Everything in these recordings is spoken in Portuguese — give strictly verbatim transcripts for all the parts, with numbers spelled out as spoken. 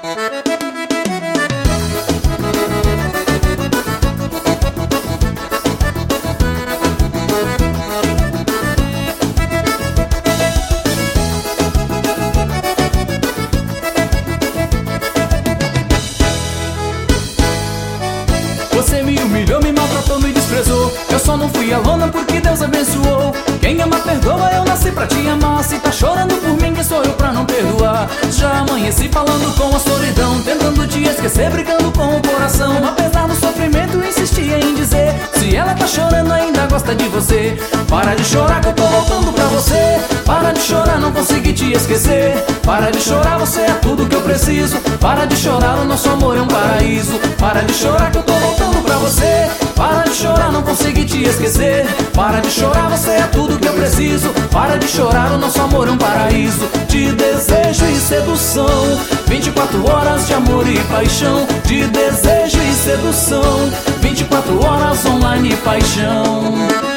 Você me humilhou, me maltratou, me desprezou. Eu só não fui a lona porque Deus abençoou. Quem ama perdoa, eu nasci pra te amar. Se tá chorando por mim, quem sou eu pra não perdoar? Já amanheci falando com a solidão, tentando te esquecer, brigando com o coração. Apesar do sofrimento, insistia em dizer: se ela tá chorando, ainda gosta de você. Para de chorar que eu tô voltando pra você. Para de chorar, não consegui te esquecer. Para de chorar, você é tudo que eu preciso. Para de chorar, o nosso amor é um paraíso. Para de chorar que eu tô voltando pra você. Para de chorar, não consegui te esquecer. Para de chorar, você é tudo que eu preciso. Para de chorar, o nosso amor é um paraíso. De desejo e sedução, vinte e quatro horas de amor e paixão. De desejo e sedução, vinte e quatro horas online e paixão.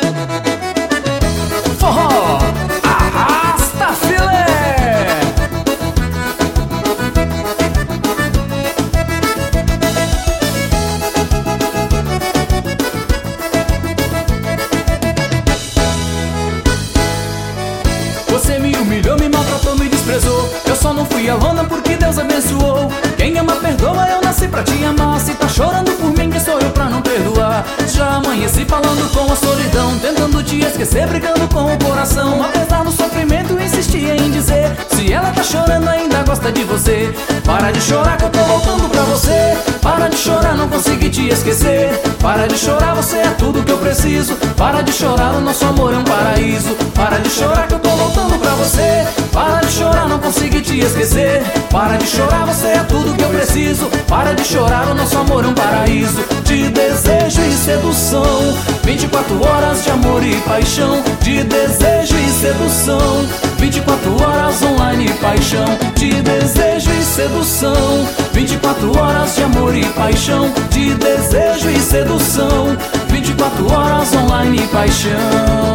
Forró, arrasta filé. Você me humilhou, me maltratou, me desprezou. Eu só não fui a lona porque Deus abençoou. Quem ama perdoa, eu nasci pra te amar. Se tá chorando por mim, quem sou eu pra não perdoar? Já amanheci falando com a solidão, tentando te esquecer, brigando com o coração. Apesar do sofrimento, insistia em dizer: se ela tá chorando, ainda gosta de você. Para de chorar que eu tô voltando pra você. Para de chorar, não consegui te esquecer. Para de chorar, você é tudo que eu preciso. Para de chorar, o nosso amor é um paraíso. Para de chorar que eu tô voltando pra você. Para de chorar, não consegui te esquecer. Para de chorar, você é tudo que eu preciso. Para de chorar, o nosso amor é um paraíso. De desejo e sedução, vinte e quatro horas de amor e paixão. De desejo e sedução, vinte e quatro horas online e paixão. De desejo e sedução, vinte e quatro horas de amor e paixão. De desejo e sedução, vinte e quatro horas online e paixão.